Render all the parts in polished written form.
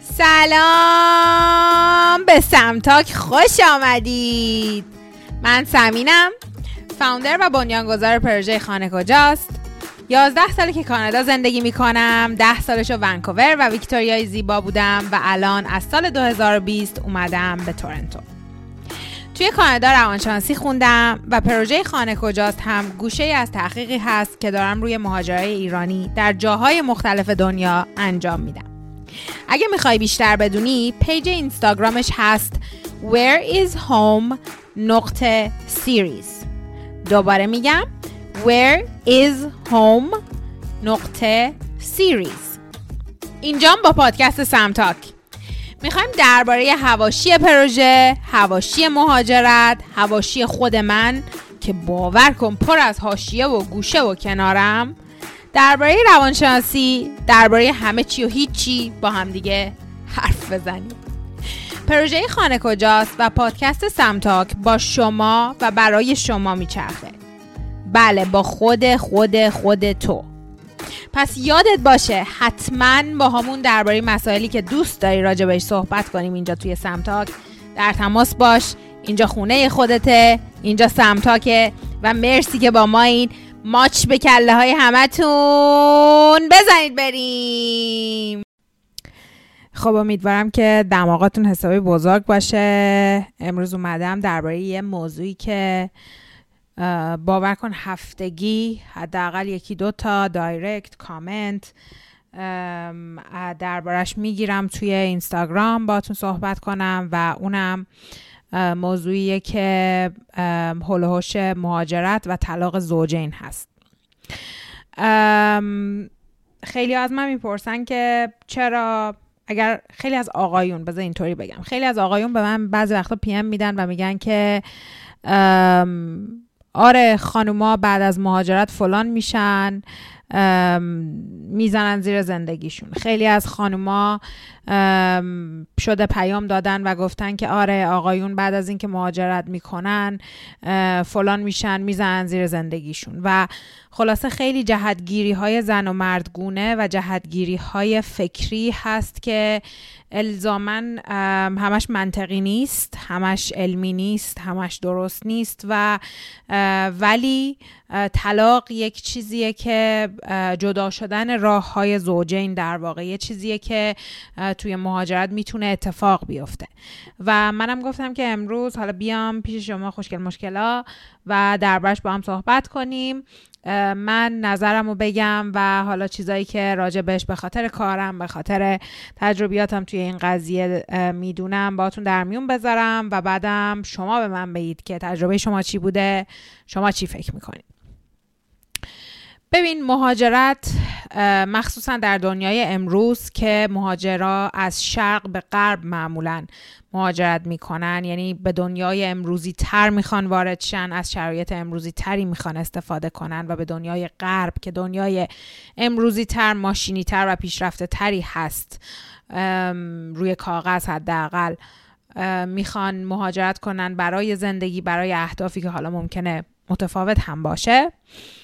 سلام، به سمتاک خوش آمدید. من سمینم، فاوندر و بنیانگذار پروژه خانه کجاست. 11 ساله که کانادا زندگی میکنم. 10 سالشو ونکوور و ویکتوریای زیبا بودم و الان از سال 2020 اومدم به تورنتو. توی کانادا روانشناسی خوندم و پروژه خانه کجاست هم گوشه از تحقیقی هست که دارم روی مهاجرای ایرانی در جاهای مختلف دنیا انجام میدم. اگه میخوای بیشتر بدونی، پیج اینستاگرامش هست whereishome.series. دوباره میگم whereishome.series. اینجام با پادکست سمتاک میخوایم درباره حواشی پروژه، حواشی مهاجرت، حواشی خود من که باور کن پر از حاشیه و گوشه و کنارم، درباره روانشناسی، درباره همه چی و هیچی با هم دیگه حرف بزنیم. پروژه خانه کجاست و پادکست سمتاک با شما و برای شما میچرخه. بله، با خود تو. پس یادت باشه حتما با همون درباره مسائلی که دوست داری راجع بهش صحبت کنیم اینجا توی سمتاک در تماس باش. اینجا خونه خودته، اینجا سمتاکه و مرسی که با ما این ماچ به کله های همتون بزنید بریم. خب امیدوارم که دماغاتون حسابی بزرگ باشه. امروز اومدم درباره یه موضوعی که باور کن هفتگی حداقل 1-2 تا دایرکت کامنت دربارش میگیرم توی اینستاگرام باهاتون صحبت کنم و اونم موضوعیه که هول و هوش مهاجرت و طلاق زوجین هست. خیلی از من میپرسن که چرا، اگر خیلی از آقایون، بذار اینطوری بگم، خیلی از آقایون به من بعضی وقتا پی ام میدن و میگن که آره خانوما بعد از مهاجرت فلان میشن، میزنن زیر زندگیشون. خیلی از خانوما شده پیام دادن و گفتن که آره آقایون بعد از اینکه مهاجرت میکنن فلان میشن، میزنن زیر زندگیشون. و خلاصه خیلی جهتگیری های زن و مردگونه و جهتگیری های فکری هست که الزامن همش منطقی نیست، همش علمی نیست، همش درست نیست و ولی طلاق یک چیزیه که جدا شدن راه های زوجین در واقع یه چیزیه که توی مهاجرت میتونه اتفاق بیفته. و منم گفتم که امروز حالا بیام پیش شما خوشگل مشکلا و دربارش با هم صحبت کنیم. من نظرمو بگم و حالا چیزایی که راجع بهش به خاطر کارم، به خاطر تجربیاتم توی این قضیه میدونم باهاتون در میون بذارم و بعدم شما به من بگید که تجربه شما چی بوده، شما چی فکر میکنید. ببین، مهاجرت مخصوصا در دنیای امروز که مهاجرا از شرق به غرب معمولاً مهاجرت میکنن، یعنی به دنیای امروزی تر میخوان وارد شن، از شرایط امروزی تری میخوان استفاده کنن و به دنیای غرب که دنیای امروزی تر، ماشینی تر و پیشرفته تری هست روی کاغذ حداقل، میخوان مهاجرت کنن برای زندگی، برای اهدافی که حالا ممکنه متفاوت هم باشه.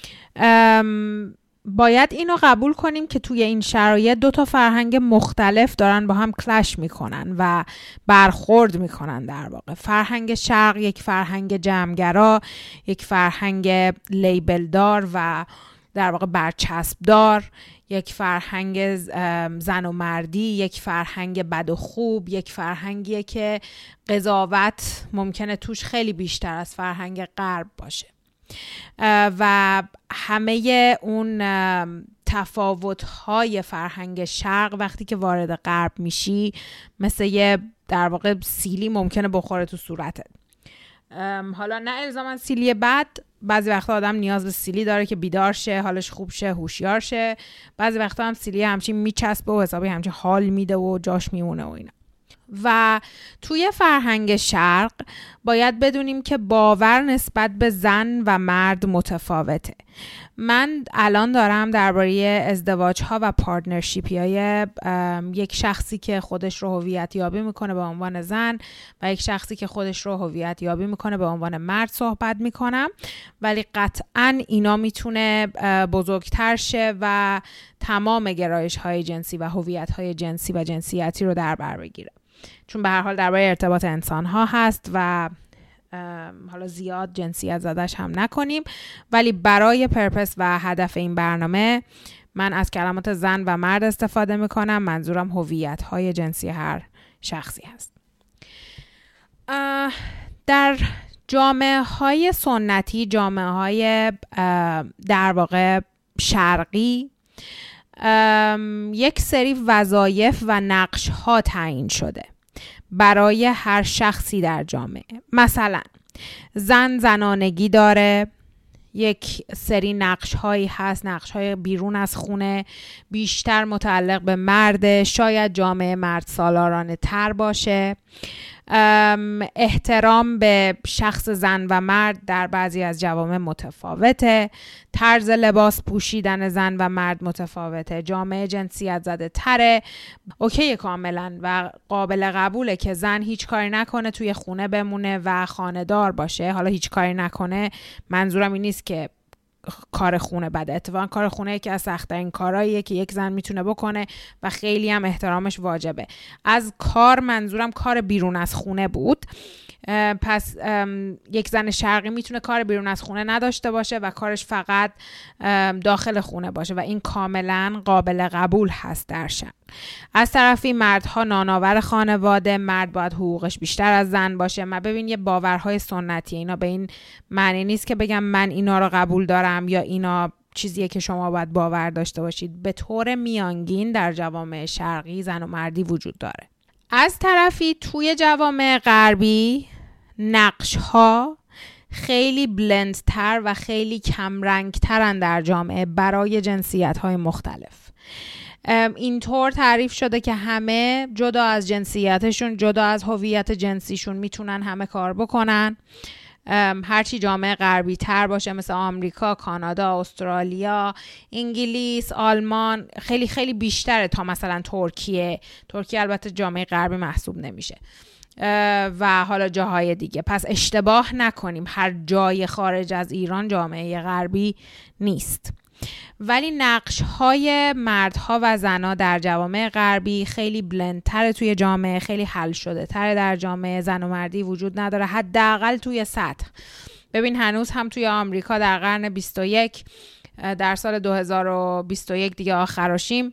باید اینو قبول کنیم که توی این شرایط 2 تا فرهنگ مختلف دارن با هم کلش میکنن و برخورد میکنن. در واقع فرهنگ شرق یک فرهنگ جمعگرا، یک فرهنگ لیبل دار و در واقع برچسب دار، یک فرهنگ زن و مردی، یک فرهنگ بد و خوب، یک فرهنگیه که قضاوت ممکنه توش خیلی بیشتر از فرهنگ غرب باشه و همه اون تفاوت‌های فرهنگ شرق وقتی که وارد غرب میشی مثل یه در واقع سیلی ممکنه بخوره تو صورتت. حالا نه الزاما سیلی بد، بعضی وقتا آدم نیاز به سیلی داره که بیدار شه، حالش خوب شه، هوشیار شه. بعضی وقتا هم سیلی همچین میچسبه و حسابی همچین حال میده و جاش میمونه و اینا. و توی فرهنگ شرق باید بدونیم که باور نسبت به زن و مرد متفاوته. من الان دارم درباره ازدواج ها و پارتنرشیپی های یک شخصی که خودش رو هویت یابی میکنه به عنوان زن و یک شخصی که خودش رو هویت یابی میکنه به عنوان مرد صحبت میکنم، ولی قطعاً اینا میتونه بزرگتر شه و تمام گرایش های جنسی و هویت های جنسی و جنسیتی رو در بر بگیره، چون به هر حال درباره ارتباط انسان ها هست و حالا زیاد جنسیت زدش هم نکنیم، ولی برای پرپس و هدف این برنامه من از کلمات زن و مرد استفاده میکنم. منظورم هویت های جنسی هر شخصی هست. در جامعه های سنتی، جامعه های در واقع شرقی، یک سری وظایف و نقش ها تعیین شده برای هر شخصی در جامعه. مثلا زن زنانگی داره، یک سری نقش هایی هست، نقش های بیرون از خونه، بیشتر متعلق به مرد، شاید جامعه مرد سالارانه تر باشه. احترام به شخص زن و مرد در بعضی از جوامع متفاوته، طرز لباس پوشیدن زن و مرد متفاوته، جامعه جنسیت زده تره. اوکی، کاملا و قابل قبوله که زن هیچ کاری نکنه، توی خونه بمونه و خانه‌دار باشه. حالا هیچ کاری نکنه منظورم این نیست که کار خونه بده، اتفاقا کار خونه یکی از سخت‌ترین کارهاییه که یک زن میتونه بکنه و خیلی هم احترامش واجبه. از کار منظورم کار بیرون از خونه بود. پس یک زن شرقی میتونه کار بیرون از خونه نداشته باشه و کارش فقط داخل خونه باشه و این کاملا قابل قبول هست در شرق. از طرفی مردها نانآور خانواده، مرد باید حقوقش بیشتر از زن باشه. من ببین یه باورهای سنتی، اینا به این معنی نیست که بگم من اینا رو قبول دارم یا اینا چیزیه که شما باید باور داشته باشید. به طور میانگین در جوامع شرقی زن و مردی وجود داره. از طرفی توی جوامع غربی نقش‌ها خیلی بلندتر و خیلی کمرنگترن در جامعه برای جنسیت‌های مختلف. اینطور تعریف شده که همه جدا از جنسیتشون، جدا از هویت جنسیشون میتونن همه کار بکنن. هرچی جامعه غربی تر باشه مثل آمریکا، کانادا، استرالیا، انگلیس، آلمان خیلی خیلی بیشتره تا مثلا ترکیه البته جامعه غربی محسوب نمیشه و حالا جاهای دیگه. پس اشتباه نکنیم، هر جای خارج از ایران جامعه غربی نیست. ولی نقش‌های مردها و زنها در جوامع غربی خیلی بلندتر توی جامعه، خیلی حل شده تر در جامعه. زن و مردی وجود نداره، حداقل توی سطح. ببین هنوز هم توی آمریکا در قرن 21 در سال 2021 دیگه آخراشیم،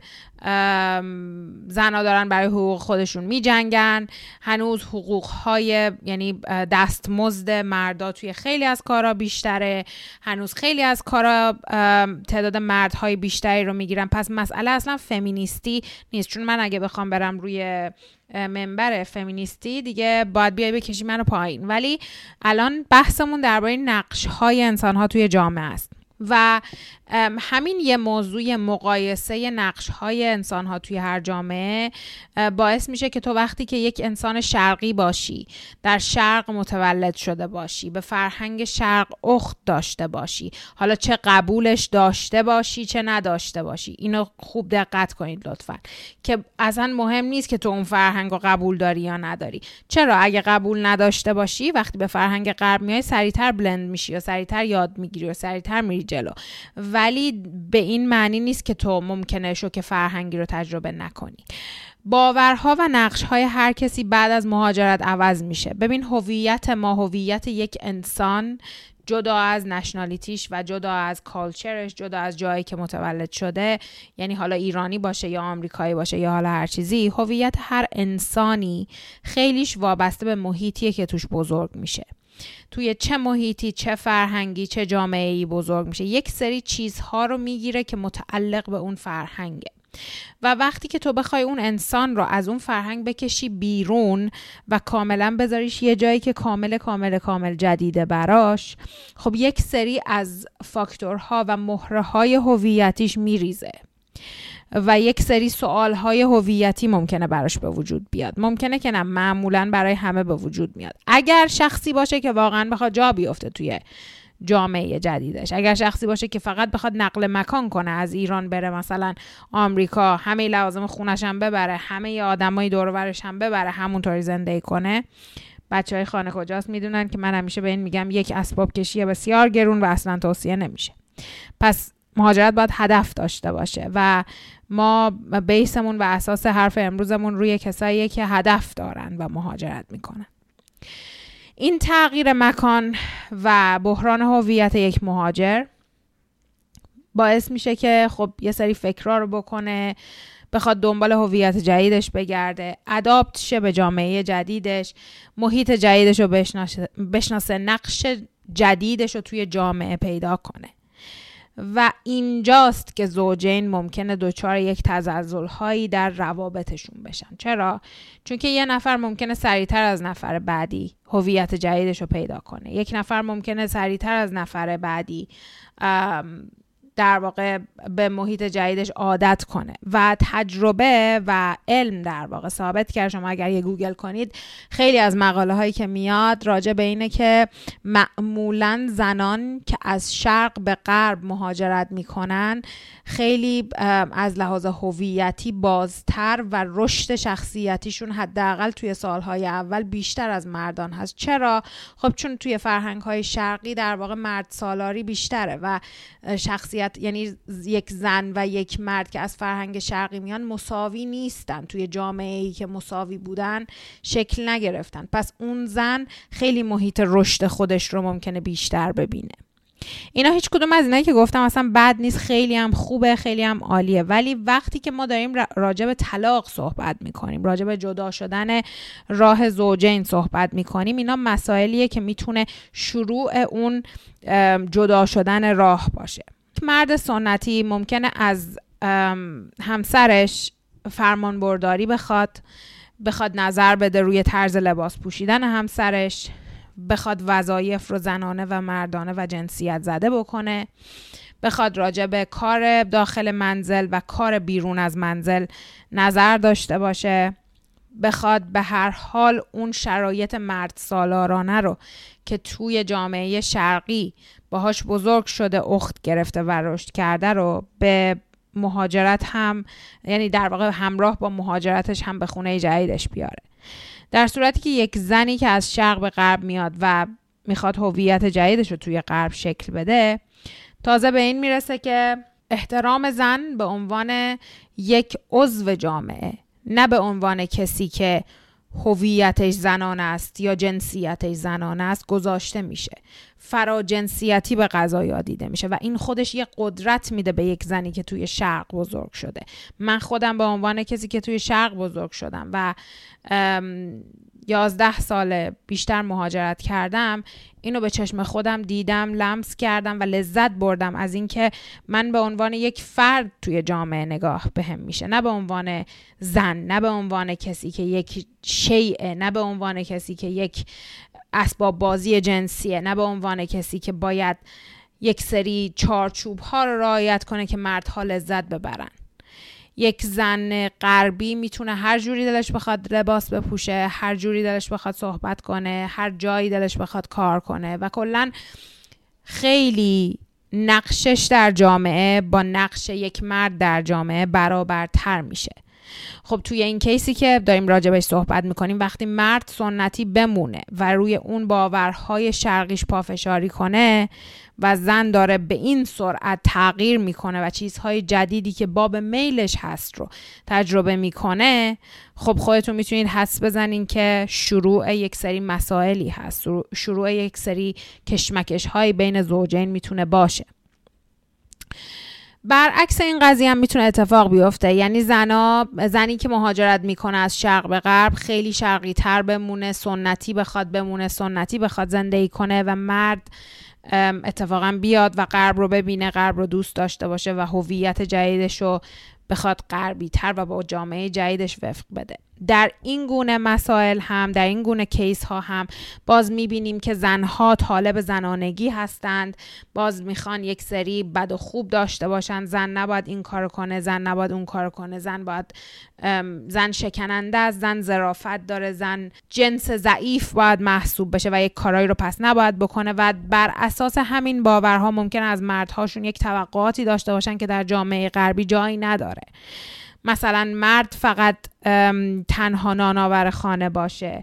زنها دارن برای حقوق خودشون می جنگن. هنوز حقوقهای یعنی دستمزد مردا توی خیلی از کارا بیشتره، هنوز خیلی از کارا تعداد مردهای بیشتری رو میگیرن. پس مسئله اصلا فمینیستی نیست، چون من اگه بخوام برم روی منبر فمینیستی دیگه باید بیای بکشی منو پایین. ولی الان بحثمون درباره نقش‌های انسان‌ها توی جامعه است و همین یه موضوع مقایسه نقش‌های انسان‌ها توی هر جامعه باعث میشه که تو وقتی که یک انسان شرقی باشی، در شرق متولد شده باشی، به فرهنگ شرق اخت داشته باشی، حالا چه قبولش داشته باشی چه نداشته باشی، اینو خوب دقت کنید لطفاً که اصلا مهم نیست که تو اون فرهنگ رو قبول داری یا نداری. چرا؟ اگه قبول نداشته باشی وقتی به فرهنگ غرب میای سریعتر بلند میشی یا سریعتر یاد میگیری یا سریعتر میری جلو، ولی به این معنی نیست که تو ممکنه شوک فرهنگی رو تجربه نکنی. باورها و نقش‌های هر کسی بعد از مهاجرت عوض میشه. ببین هویت ما، هویت یک انسان جدا از نشنالیتیش و جدا از کالچرش، جدا از جایی که متولد شده، یعنی حالا ایرانی باشه یا آمریکایی باشه یا حالا هر چیزی، هویت هر انسانی خیلیش وابسته به محیطیه که توش بزرگ میشه. توی چه محیطی، چه فرهنگی، چه جامعه‌ای بزرگ میشه، یک سری چیزها رو میگیره که متعلق به اون فرهنگه و وقتی که تو بخوای اون انسان رو از اون فرهنگ بکشی بیرون و کاملا بذاریش یه جایی که کامل جدیده براش، خب یک سری از فاکتورها و مهره‌های هویتیش میریزه و یک سری سوالهای هویتی ممکنه براش به وجود بیاد. ممکنه که نه، معمولاً برای همه به وجود میاد. اگر شخصی باشه که واقعاً بخواد جا بیفته توی جامعه جدیدش، اگر شخصی باشه که فقط بخواد نقل مکان کنه، از ایران بره مثلا آمریکا، همه لوازم خونش هم ببره، همه آدمای دور و برش هم ببره، همونطوری زندگی کنه. بچهای خانه کجاست میدونن که من همیشه به این میگم یک اسباب کشی بسیار گرون و اصلا توصیه نمیشه. پس مهاجرت باید هدف داشته باشه و ما بیسمون و اساس حرف امروزمون روی کساییه که هدف دارن و مهاجرت میکنن. این تغییر مکان و بحران هویت یک مهاجر باعث میشه که خب یه سری فکرها رو بکنه، بخواد دنبال هویت جدیدش بگرده، ادابت شه به جامعه جدیدش، محیط جدیدش رو بشناسه، نقش جدیدش رو توی جامعه پیدا کنه. و اینجاست که زوجین ممکنه دچار یک تزلزل‌هایی در روابطشون بشن. چرا؟ چون که یه نفر ممکنه سریعتر از نفر بعدی هویت جدیدش رو پیدا کنه. یک نفر ممکنه سریعتر از نفر بعدی در واقع به محیط جدیدش عادت کنه و تجربه و علم در واقع ثابت کرده. شما اگر یه گوگل کنید خیلی از مقاله هایی که میاد راجع به اینه که معمولاً زنان که از شرق به غرب مهاجرت میکنن خیلی از لحاظ هویتی بازتر و رشد شخصیتیشون حداقل توی سالهای اول بیشتر از مردان هست. چرا؟ خب چون توی فرهنگ های شرقی در واقع مرد سالاری بیشتره و شخصیت، یعنی یک زن و یک مرد که از فرهنگ شرقی میان مساوی نیستن، توی جامعه‌ای که مساوی بودن شکل نگرفتن. پس اون زن خیلی محیط رشد خودش رو ممکنه بیشتر ببینه. اینا هیچ کدوم از اینایی که گفتم اصلا بد نیست، خیلی هم خوبه، خیلی هم عالیه. ولی وقتی که ما داریم راجع به طلاق صحبت میکنیم، راجع به جدا شدن راه زوجین صحبت میکنیم، اینا مسائلیه که میتونه شروع اون جدا شدن راه باشه. مرد سنتی ممکنه از همسرش فرمان برداری بخواد نظر بده روی طرز لباس پوشیدن همسرش، بخواد وظایف رو زنانه و مردانه و جنسیت زده بکنه، بخواد راجع به کار داخل منزل و کار بیرون از منزل نظر داشته باشه، بخواد به هر حال اون شرایط مرد سالارانه رو که توی جامعه شرقی باهاش بزرگ شده، اخت گرفته و رشد کرده رو به مهاجرت هم، یعنی در واقع همراه با مهاجرتش هم به خونه جدیدش بیاره. در صورتی که یک زنی که از شرق به غرب میاد و میخواد هویت جدیدش رو توی غرب شکل بده، تازه به این میرسه که احترام زن به عنوان یک عضو جامعه، نه به عنوان کسی که هویتش زنانه است یا جنسیتش زنانه است، گذاشته میشه. فراجنسیتی به قضایا دیده میشه و این خودش یه قدرت میده به یک زنی که توی شرق بزرگ شده. من خودم به عنوان کسی که توی شرق بزرگ شدم و 11 سال بیشتر مهاجرت کردم، اینو به چشم خودم دیدم، لمس کردم و لذت بردم از این که من به عنوان یک فرد توی جامعه نگاه بهم میشه، نه به عنوان زن، نه به عنوان کسی که یک شیء، نه به عنوان کسی که یک اسباب بازی جنسیه، نه به عنوان کسی که باید یک سری چارچوب ها رو رعایت کنه که مردها لذت ببرن. یک زن غربی میتونه هر جوری دلش بخواد لباس بپوشه، هر جوری دلش بخواد صحبت کنه، هر جایی دلش بخواد کار کنه و کلاً خیلی نقشش در جامعه با نقش یک مرد در جامعه برابرتر میشه. خب توی این کیسی که داریم راجبش صحبت میکنیم، وقتی مرد سنتی بمونه و روی اون باورهای شرقیش پافشاری کنه و زن داره به این سرعت تغییر میکنه و چیزهای جدیدی که باب میلش هست رو تجربه میکنه، خب خودتون میتونید حدس بزنین که شروع یک سری مسائلی هست، شروع یک سری کشمکش های بین زوجین میتونه باشه. برعکس این قضیه هم میتونه اتفاق بیفته، یعنی زنی که مهاجرت میکنه از شرق به غرب خیلی شرقی تر بمونه، سنتی بخواد زندگی کنه و مرد اتفاقا بیاد و غرب رو ببینه، غرب رو دوست داشته باشه و هویت جدیدش رو بخواد غربی تر و با جامعه جدیدش وفق بده. در این گونه مسائل هم، در این گونه کیس ها هم باز میبینیم که زنها طالب زنانگی هستند، باز میخوان یک سری بد و خوب داشته باشن، زن نباید این کارو کنه، زن نباید اون کارو کنه، زن شکننده است، زن ظرافت داره، زن جنس ضعیف باید محسوب بشه و یک کارایی رو پس نباید بکنه و بر اساس همین باورها ممکن از مردهاشون یک توقعاتی داشته باشن که در جامعه غربی جایی نداره. مثلا مرد فقط تنها نانآور خانه باشه،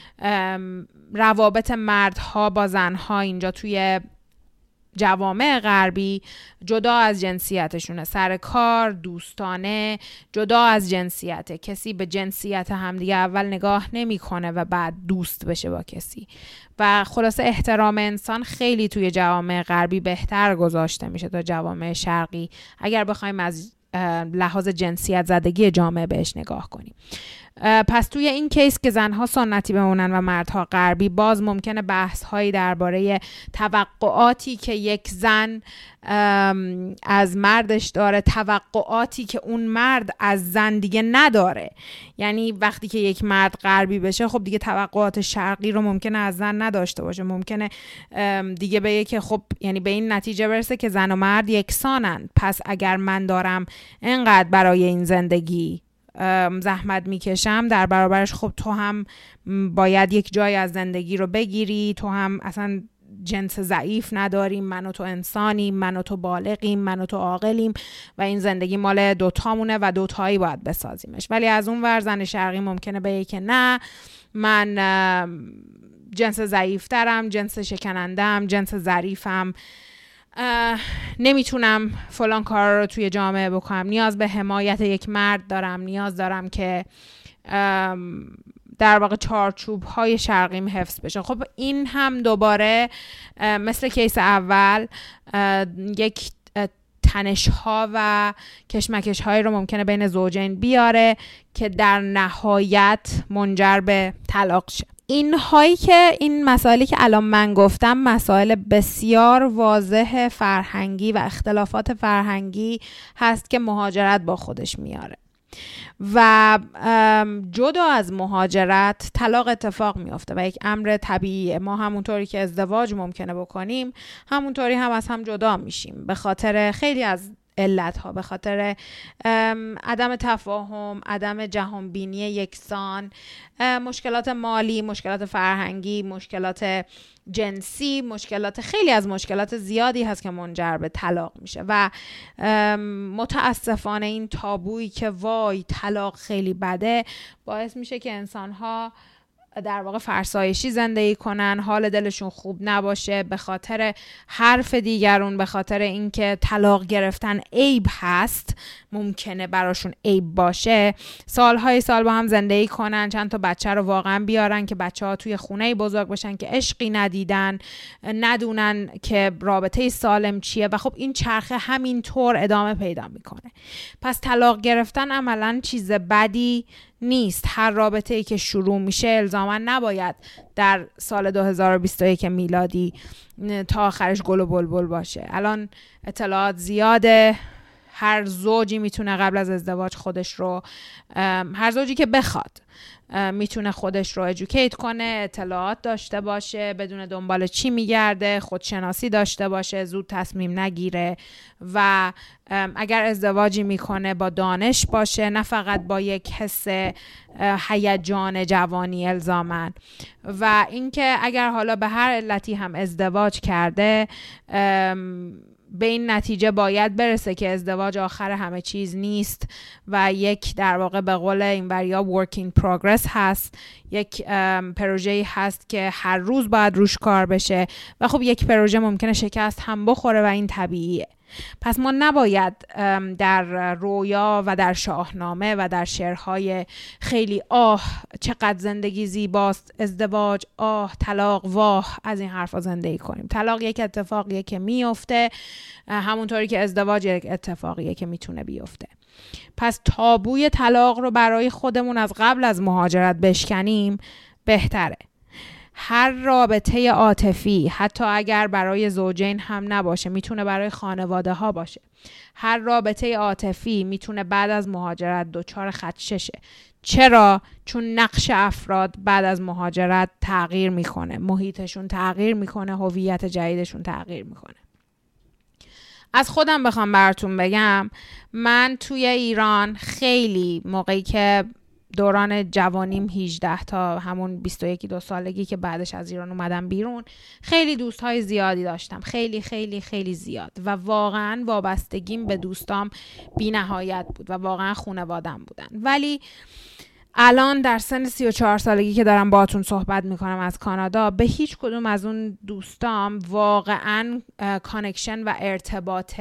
روابط مردها با زنها اینجا توی جوامع غربی جدا از جنسیتشونه، سر کار، دوستانه، جدا از جنسیته. کسی به جنسیت همدیگه اول نگاه نمیکنه و بعد دوست بشه با کسی و خلاصه احترام انسان خیلی توی جوامع غربی بهتر گذاشته میشه تا جوامع شرقی اگر بخوایم از لحاظ جنسیت زدگی جامعه بهش نگاه کنیم. پس توی این کیس که زنها سنتی بمونن و مردها غربی، باز ممکنه بحث هایی درباره توقعاتی که یک زن از مردش داره، توقعاتی که اون مرد از زن دیگه نداره. یعنی وقتی که یک مرد غربی بشه خب دیگه توقعات شرقی رو ممکنه از زن نداشته باشه، ممکنه دیگه بگه که خب یعنی به این نتیجه برسه که زن و مرد یکسانن، پس اگر من دارم اینقدر برای این زندگی زحمت میکشم، در برابرش خب تو هم باید یک جای از زندگی رو بگیری، تو هم اصلا جنس ضعیف نداریم، من و تو انسانیم، من و تو بالغیم، من و تو عاقلیم و این زندگی مال دوتامونه و دوتایی باید بسازیمش. ولی از اون ور زن شرقی ممکنه بگه که نه، من جنس ضعیفترم، جنس شکنندم، جنس ظریفم، نمیتونم فلان کار رو توی جامعه بکنم، نیاز به حمایت یک مرد دارم، نیاز دارم که در واقع چارچوب های شرقیم حفظ بشه. خب این هم دوباره مثل کیس اول یک تنش ها و کشمکش هایی رو ممکنه بین زوجین بیاره که در نهایت منجر به طلاق شه. این مسائلی که الان من گفتم مسائل بسیار واضح فرهنگی و اختلافات فرهنگی هست که مهاجرت با خودش میاره و جدا از مهاجرت طلاق اتفاق میفته و یک امر طبیعیه. ما همونطوری که ازدواج ممکنه بکنیم همونطوری هم از هم جدا میشیم به خاطر خیلی از علتها، به خاطر عدم تفاهم، عدم جهانبینی یکسان، مشکلات مالی، مشکلات فرهنگی، مشکلات جنسی، خیلی از مشکلات زیادی هست که منجر به طلاق میشه و متاسفانه این تابویی که وای طلاق خیلی بده باعث میشه که انسان‌ها در واقع فرسایشی زندگی کنن، حال دلشون خوب نباشه به خاطر حرف دیگرون، به خاطر اینکه طلاق گرفتن عیب هست، ممکنه براشون عیب باشه، سالهای سال با هم زندگی کنن، چند تا بچه رو واقعا بیارن که بچه‌ها توی خونه بزرگ باشن که عشقی ندیدن، ندونن که رابطه سالم چیه و خب این چرخه همین طور ادامه پیدا میکنه. پس طلاق گرفتن عملاً چیز بدی نیست. هر رابطه‌ای که شروع میشه الزاما نباید در سال 2021 میلادی تا آخرش گل و بلبل باشه. الان اطلاعات زیاده، هر زوجی میتونه قبل از ازدواج خودش رو، هر زوجی که بخواد میتونه خودش رو ادوکییت کنه، اطلاعات داشته باشه، بدون دنبال چی میگرده، خودشناسی داشته باشه، زود تصمیم نگیره و اگر ازدواجی میکنه با دانش باشه، نه فقط با یک حس هیجان جوانی الزامن. و اینکه اگر حالا به هر علتی هم ازدواج کرده به این نتیجه باید برسه که ازدواج آخر همه چیز نیست و یک در واقع به قول این وریا work in progress هست، یک پروژه‌ای هست که هر روز باید روش کار بشه و خب یک پروژه ممکنه شکست هم بخوره و این طبیعیه. پس ما نباید در رویا و در شاهنامه و در شعرهای خیلی چقدر زندگی زیباست، ازدواج، طلاق، واه، از این حرفا زندگی کنیم. طلاق یک اتفاقیه که میفته، همونطوری که ازدواج یک اتفاقیه که میتونه بیفته. پس تابوی طلاق رو برای خودمون از قبل از مهاجرت بشکنیم بهتره. هر رابطه عاطفی، حتی اگر برای زوجین هم نباشه، میتونه برای خانواده ها باشه، هر رابطه عاطفی میتونه بعد از مهاجرت دچار خدششه. چرا؟ چون نقش افراد بعد از مهاجرت تغییر میکنه، محیطشون تغییر میکنه، هویت جدیدشون تغییر میکنه. از خودم بخوام براتون بگم، من توی ایران خیلی موقعی که دوران جوانیم 18 تا همون 21-22 سالگی که بعدش از ایران اومدم بیرون، خیلی دوستای زیادی داشتم، خیلی خیلی خیلی زیاد، و واقعا وابستگیم به دوستام بی نهایت بود و واقعا خانواده‌ام بودن. ولی الان در سن 34 سالگی که دارم باهاتون صحبت میکنم از کانادا، به هیچ کدوم از اون دوستام واقعا کانکشن و ارتباط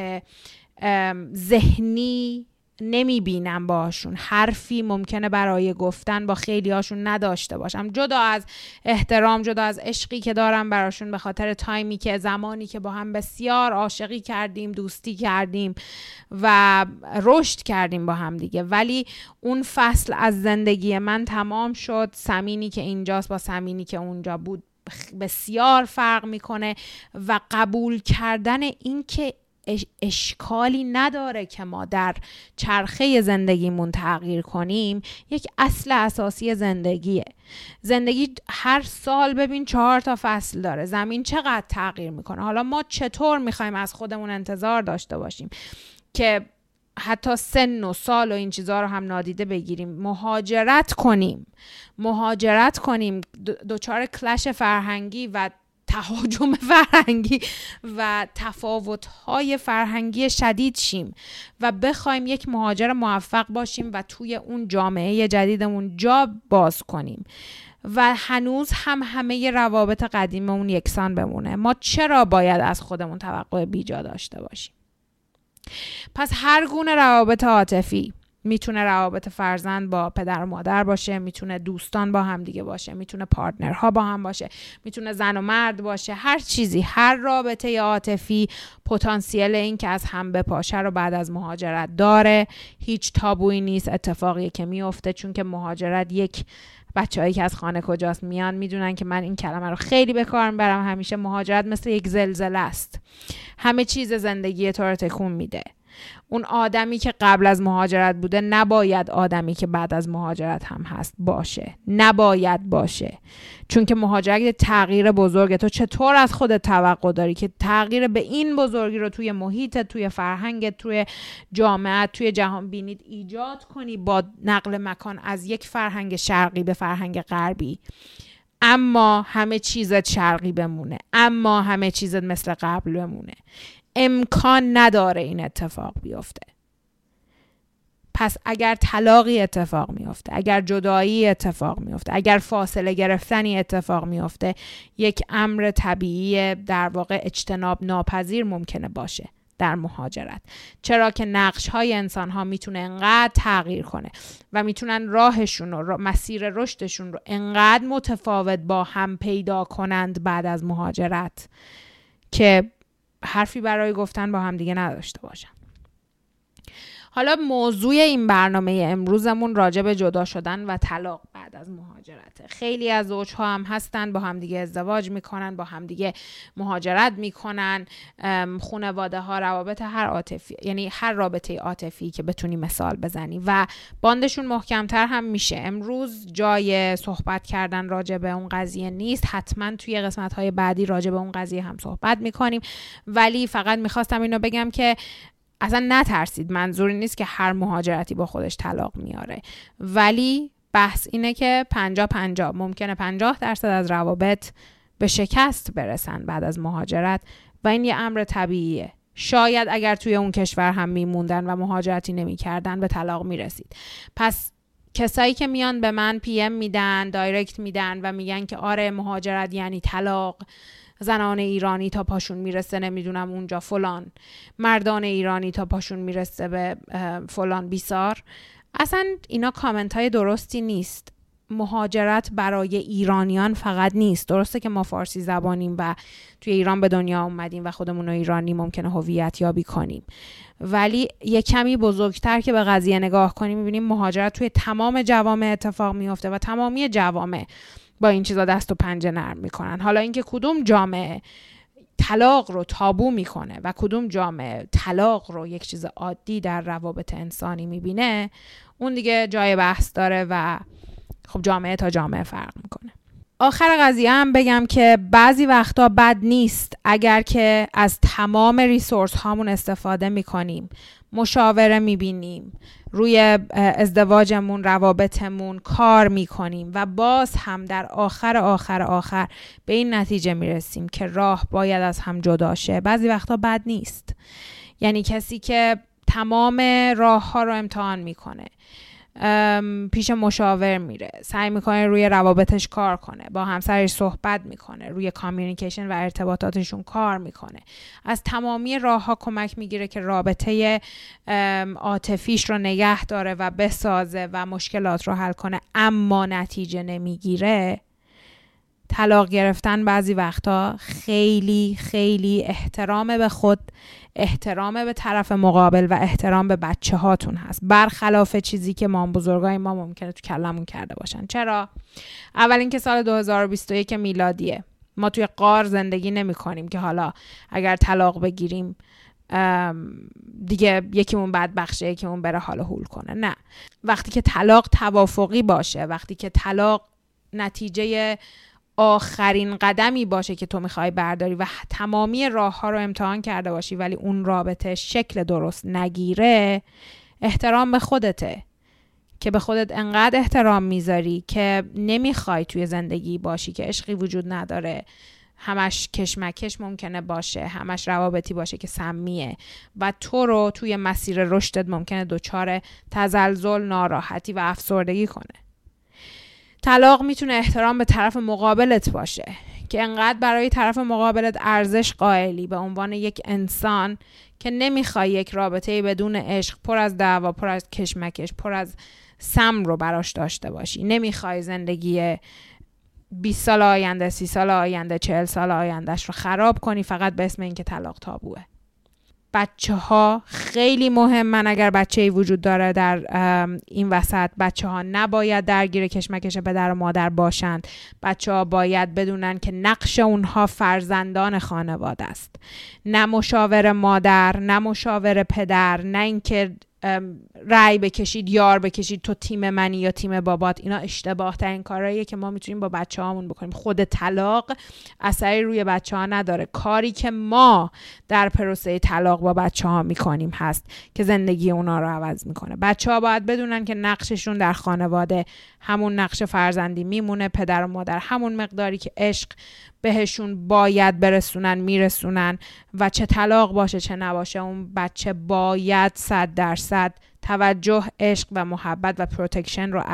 ذهنی نمیبینم باشون. حرفی ممکنه برای گفتن با خیلی هاشون نداشته باشم، جدا از احترام، جدا از عشقی که دارم براشون به خاطر تایمی که، زمانی که با هم بسیار عاشقی کردیم، دوستی کردیم و رشد کردیم با هم دیگه. ولی اون فصل از زندگی من تمام شد. سمینی که اینجاست با سمینی که اونجا بود بسیار فرق میکنه و قبول کردن این که اشکالی نداره که ما در چرخه زندگیمون تغییر کنیم، یک اصل اساسی زندگیه. زندگی هر سال ببین 4 تا فصل داره. زمین چقدر تغییر میکنه. حالا ما چطور میخوایم از خودمون انتظار داشته باشیم که حتی سن و سال و این چیزها رو هم نادیده بگیریم، مهاجرت کنیم، دچار کلش فرهنگی و تهاجم فرهنگی و تفاوت‌های فرهنگی شدید شیم و بخوایم یک مهاجر موفق باشیم و توی اون جامعه جدیدمون جا باز کنیم و هنوز هم همه روابط قدیممون یکسان بمونه. ما چرا باید از خودمون توقع بیجا داشته باشیم؟ پس هر گونه روابط عاطفی، میتونه روابط فرزند با پدر و مادر باشه، میتونه دوستان با هم دیگه باشه، میتونه پارتنرها با هم باشه، میتونه زن و مرد باشه، هر چیزی، هر رابطه عاطفی پتانسیل این که از هم بپاشه رو بعد از مهاجرت داره. هیچ تابویی نیست، اتفاقی که میفته، چون که مهاجرت، یک بچه‌هایی که از خانه کجاست میان میدونن که من این کلمه رو خیلی به کار میبرم همیشه. مهاجرت مثل یک زلزله است، همه چیز زندگی تو رو تکون میده. اون آدمی که قبل از مهاجرت بوده نباید آدمی که بعد از مهاجرت هم هست باشه، نباید باشه، چون که مهاجرت یه تغییر بزرگه. تو چطور از خودت توقع داری که تغییر به این بزرگی رو توی محیطت، توی فرهنگت، توی جامعه، توی جهان بینیت ایجاد کنی با نقل مکان از یک فرهنگ شرقی به فرهنگ غربی، اما همه چیزت شرقی بمونه، اما همه چیزت مثل قبل بمونه؟ امکان نداره این اتفاق بیفته. پس اگر طلاقی اتفاق میفته، اگر جدایی اتفاق میفته، اگر فاصله گرفتنی اتفاق میفته، یک امر طبیعی، در واقع اجتناب ناپذیر ممکنه باشه در مهاجرت. چرا که نقش‌های انسان‌ها میتونه انقدر تغییر کنه و میتونن راهشون و مسیر رشدشون رو انقدر متفاوت با هم پیدا کنند بعد از مهاجرت که حرفی برای گفتن با هم دیگه نداشته باشن. حالا موضوع این برنامه امروزمون راجع به جدا شدن و طلاق بعد از مهاجرته. خیلی از زوجها هم هستن با هم دیگه ازدواج میکنن، با هم دیگه مهاجرت میکنن، خانواده ها، روابط هر عاطفی، یعنی هر رابطه عاطفی که بتونی مثال بزنی و باندشون محکمتر هم میشه. امروز جای صحبت کردن راجع به اون قضیه نیست، حتما توی قسمت های بعدی راجع به اون قضیه هم صحبت میکنیم، ولی فقط میخواستم اینو بگم که اصلا نترسید. منظوری نیست که هر مهاجرتی با خودش طلاق میاره، ولی بحث اینه که 50-50 ممکنه 50% از روابط به شکست برسن بعد از مهاجرت و این یه امر طبیعیه. شاید اگر توی اون کشور هم میموندن و مهاجرتی نمیکردن به طلاق میرسید. پس کسایی که میان به من پی ام میدن، دایرکت میدن و میگن که آره مهاجرت یعنی طلاق، زنان ایرانی تا پاشون میرسه نمیدونم اونجا فلان، مردان ایرانی تا پاشون میرسه به فلان بیسار، اصلا اینا کامنت های درستی نیست. مهاجرت برای ایرانیان فقط نیست. درسته که ما فارسی زبانیم و توی ایران به دنیا اومدیم و خودمون رو ایرانی ممکنه هویت یابی کنیم، ولی یه کمی بزرگتر که به قضیه نگاه کنیم میبینیم مهاجرت توی تمام جوامع اتفاق میفته و تمامی جوامع با این چیزا دست و پنجه نرم میکنن. حالا اینکه کدوم جامعه طلاق رو تابو میکنه و کدوم جامعه طلاق رو یک چیز عادی در روابط انسانی میبینه، اون دیگه جای بحث داره و خب جامعه تا جامعه فرق میکنه. آخر قضیه هم بگم که بعضی وقتا بد نیست اگر که از تمام ریسورس هامون استفاده میکنیم، مشاوره میبینیم، روی ازدواجمون، روابطمون کار میکنیم و باز هم در آخر به این نتیجه میرسیم که راه باید از هم جدا شه. بعضی وقتا بد نیست. یعنی کسی که تمام راه ها رو امتحان میکنه، پیش مشاور میره، سعی میکنه روی روابطش کار کنه، با همسرش صحبت میکنه، روی کامیونیکیشن و ارتباطاتشون کار میکنه، از تمامی راه ها کمک میگیره که رابطه عاطفیش رو نگه داره و بسازه و مشکلات رو حل کنه، اما نتیجه نمیگیره، طلاق گرفتن بعضی وقتا خیلی خیلی احترام به خود، احترام به طرف مقابل و احترام به بچه هاتون هست، برخلاف چیزی که مام بزرگای ما ممکنه تو کلمون کرده باشن. چرا؟ اول اینکه سال 2021 میلادیه، ما توی غار زندگی نمی کنیم که حالا اگر طلاق بگیریم دیگه یکیمون بدبخشه یکیمون بره حال هول کنه. نه، وقتی که طلاق توافقی باشه، وقتی که طلاق نتیجه آخرین قدمی باشه که تو میخوای برداری و تمامی راه ها رو امتحان کرده باشی ولی اون رابطه شکل درست نگیره، احترام به خودته که به خودت انقدر احترام میذاری که نمیخوای توی زندگی باشی که عشقی وجود نداره، همش کشمکش ممکنه باشه، همش روابطی باشه که سمیه و تو رو توی مسیر رشدت ممکنه دچار تزلزل، ناراحتی و افسردگی کنه. طلاق میتونه احترام به طرف مقابلت باشه که انقدر برای طرف مقابلت ارزش قائلی به عنوان یک انسان که نمیخوای یک رابطه بدون عشق، پر از دعوا، پر از کشمکش، پر از سم رو براش داشته باشی. نمیخوای زندگی 20 سال آینده، 30 سال آینده، 40 سال آیندهش رو خراب کنی فقط به اسم اینکه طلاق تابوه. بچه ها خیلی مهمن. اگر بچه‌ای وجود داره در این وسط، بچه ها نباید درگیر کشمکش پدر و مادر باشند. بچه ها باید بدونن که نقش اونها فرزندان خانواده است، نه مشاور مادر، نه مشاور پدر، نه اینکه رای بکشید، یار بکشید، تو تیم منی یا تیم بابات. اینا اشتباه ترین کارهاییه که ما میتونیم با بچه هامون بکنیم. خود طلاق اثری روی بچه ها نداره. کاری که ما در پروسه طلاق با بچه ها میکنیم هست که زندگی اونا رو عوض میکنه. بچه ها باید بدونن که نقششون در خانواده همون نقش فرزندی میمونه. پدر و مادر همون مقداری که عشق بهشون باید برسونن میرسونن و چه طلاق باشه چه نباشه، اون بچه باید 100% توجه، عشق و محبت و پروتکشن رو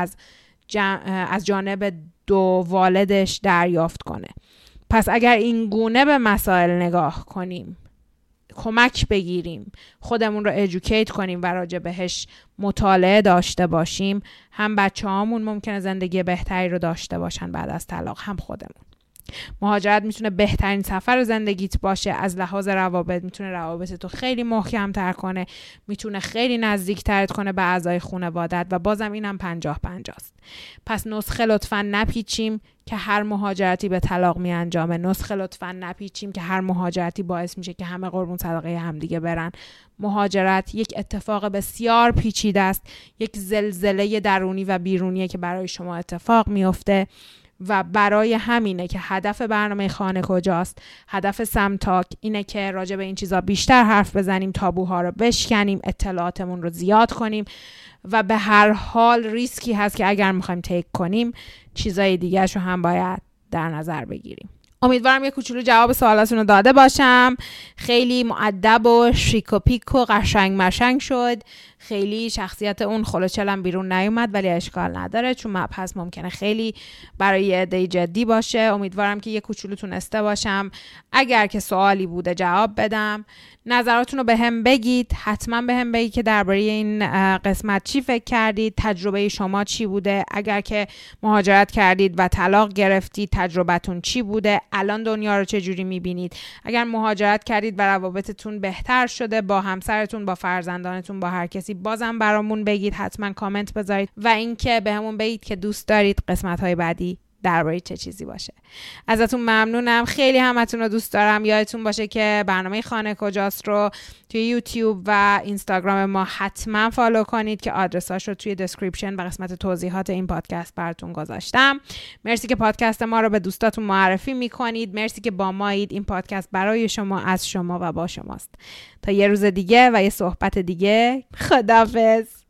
از جانب دو والدش دریافت کنه. پس اگر این گونه به مسائل نگاه کنیم، کمک بگیریم، خودمون رو ادوکییت کنیم و راجع بهش مطالعه داشته باشیم، هم بچه هامون ممکنه زندگی بهتری رو داشته باشن بعد از طلاق، هم خودمون. مهاجرت میتونه بهترین سفر زندگیت باشه. از لحاظ روابط میتونه روابطتو خیلی محکم تر کنه، میتونه خیلی نزدیک ترت کنه به اعضای خانوادت و بازم اینم 50-50 است. پس نسخه لطفاً نپیچیم که هر مهاجرتی به طلاق می انجامه. نسخه لطفاً نپیچیم که هر مهاجرتی باعث میشه که همه قربون صدقه همدیگه برن. مهاجرت یک اتفاق بسیار پیچیده است، یک زلزله درونی و بیرونیه که برای شما اتفاق میفته و برای همینه که هدف برنامه خانه کجاست. هدف سمتاک اینه که راجع به این چیزا بیشتر حرف بزنیم، تابوها رو بشکنیم، اطلاعاتمون رو زیاد کنیم و به هر حال ریسکی هست که اگر میخوایم تیک کنیم چیزای دیگه شو هم باید در نظر بگیریم. امیدوارم یه کوچولو جواب سوالاتون رو داده باشم. خیلی مؤدب و شیک و پیک و قشنگ مشنگ شد. خیلی شخصیت اون خلوچلم بیرون نیومد، ولی اشکال نداره چون مبحث ممکنه خیلی برای عده جدی باشه. امیدوارم که یه کوچولو تونسته باشم اگر که سوالی بوده جواب بدم. نظراتون رو به هم بگید، حتما به هم بگید که درباره این قسمت چی فکر کردید، تجربه شما چی بوده، اگر که مهاجرت کردید و طلاق گرفتید تجربتون چی بوده، الان دنیا رو چه جوری میبینید، اگر مهاجرت کردید و روابطتون بهتر شده با همسرتون، با فرزندانتون، با هر کسی، بازم برامون بگید، حتما کامنت بذارید و اینکه بهمون بگید که دوست دارید قسمت‌های بعدی درباره چه چیزی باشه. ازتون ممنونم، خیلی همتون رو دوست دارم. یادتون باشه که برنامه خانه کجاست رو توی یوتیوب و اینستاگرام ما حتما فالو کنید که آدرساش رو توی دسکریپشن و قسمت توضیحات این پادکست براتون گذاشتم. مرسی که پادکست ما رو به دوستاتون معرفی میکنید. مرسی که با مایید. این پادکست برای شما، از شما و با شماست. تا یه روز دیگه و یه صحبت دیگه. خداحافظ.